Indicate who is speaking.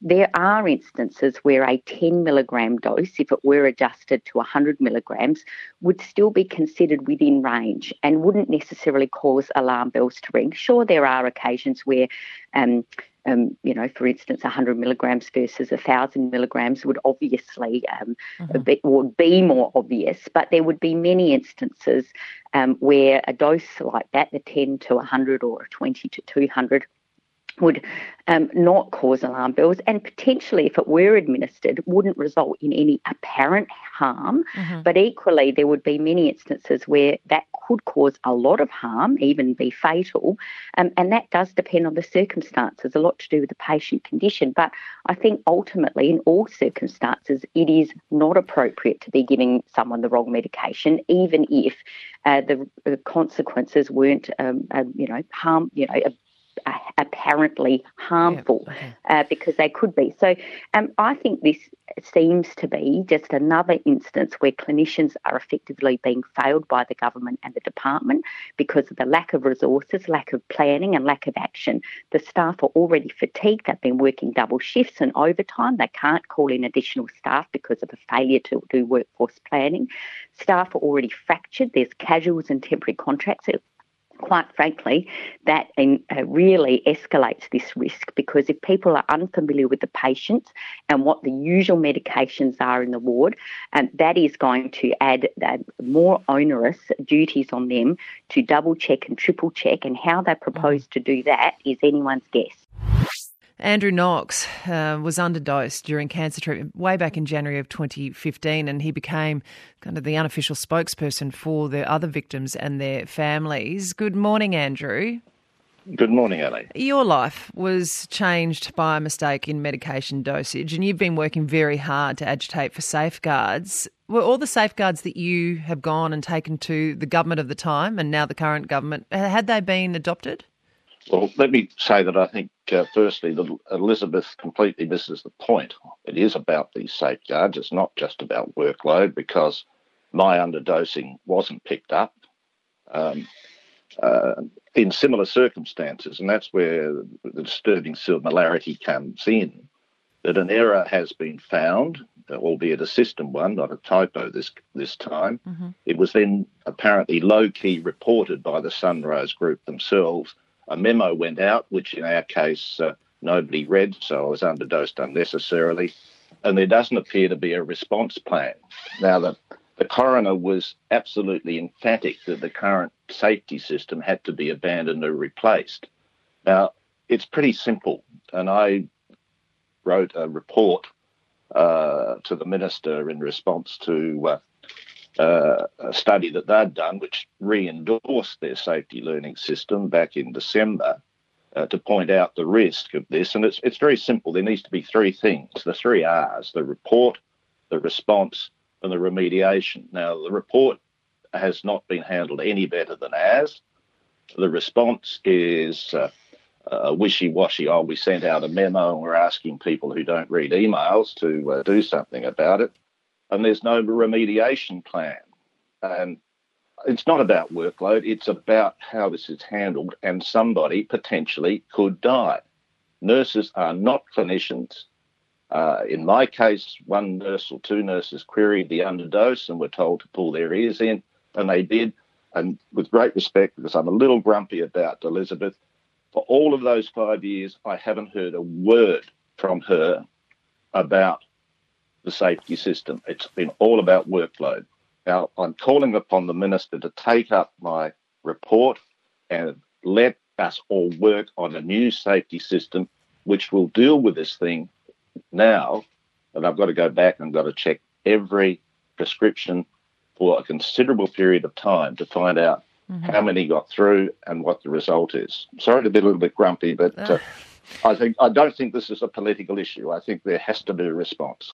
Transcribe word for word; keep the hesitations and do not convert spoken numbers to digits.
Speaker 1: there are instances where a ten milligram dose, if it were adjusted to one hundred milligrams, would still be considered within range and wouldn't necessarily cause alarm bells to ring. Sure, there are occasions where um, Um, you know, for instance, one hundred milligrams versus one thousand milligrams would obviously um,
Speaker 2: mm-hmm.
Speaker 1: be, would be more obvious, but there would be many instances um, where a dose like that, the ten to one hundred or a twenty to two hundred, would um, not cause alarm bells, and potentially, if it were administered, wouldn't result in any apparent harm.
Speaker 2: Mm-hmm.
Speaker 1: But equally, there would be many instances where that could cause a lot of harm, even be fatal, um, and that does depend on the circumstances, a lot to do with the patient condition. But I think ultimately, in all circumstances, it is not appropriate to be giving someone the wrong medication, even if uh, the, the consequences weren't, um, uh, you know, harm, you know, apparently harmful,
Speaker 2: yeah, okay.
Speaker 1: uh, because they could be. So um, I think this seems to be just another instance where clinicians are effectively being failed by the government and the department because of the lack of resources, lack of planning and lack of action. The staff are already fatigued. They've been working double shifts and overtime. They can't call in additional staff because of a failure to do workforce planning. Staff are already fractured. There's casuals and temporary contracts. Quite frankly, that in, uh, really escalates this risk, because if people are unfamiliar with the patients and what the usual medications are in the ward, um, that is going to add uh, more onerous duties on them to double check and triple check, and how they propose to do that is anyone's guess.
Speaker 2: Andrew Knox uh, was underdosed during cancer treatment way back in January of twenty fifteen, and he became kind of the unofficial spokesperson for the other victims and their families. Good morning, Andrew.
Speaker 3: Good morning, Ali.
Speaker 2: Your life was changed by a mistake in medication dosage, and you've been working very hard to agitate for safeguards. Were all the safeguards that you have gone and taken to the government of the time and now the current government, had they been adopted?
Speaker 3: Well, let me say that I think, uh, firstly, that Elizabeth completely misses the point. It is about these safeguards. It's not just about workload, because my underdosing wasn't picked up um, uh, in similar circumstances, and that's where the disturbing similarity comes in, that an error has been found, albeit a system one, not a typo this this time.
Speaker 2: Mm-hmm.
Speaker 3: It was then apparently low-key reported by the Sunrise Group themselves. A memo went out, which in our case uh, nobody read, so I was underdosed unnecessarily, and there doesn't appear to be a response plan. Now, the, the coroner was absolutely emphatic that the current safety system had to be abandoned or replaced. Now, it's pretty simple, and I wrote a report uh, to the minister in response to uh, Uh, a study that they'd done, which re-endorsed their safety learning system back in December, uh, to point out the risk of this. And it's it's very simple. There needs to be three things, the three R's: the report, the response, and the remediation. Now, the report has not been handled any better than ours. The response is uh, uh, wishy-washy. Oh, we sent out a memo and we're asking people who don't read emails to uh, do something about it. And there's no remediation plan. And it's not about workload, it's about how this is handled, and somebody potentially could die. Nurses are not clinicians. Uh, in my case, one nurse or two nurses queried the underdose and were told to pull their ears in, and they did. And with great respect, because I'm a little grumpy about Elizabeth, for all of those five years, I haven't heard a word from her about the safety system. It's been all about workload. Now, I'm calling upon the minister to take up my report and let us all work on a new safety system which will deal with this thing now. And I've got to go back and I've got to check every prescription for a considerable period of time to find out mm-hmm. how many got through and what the result is. Sorry to be a little bit grumpy, but uh, I think I don't think this is a political issue. I think there has to be a response.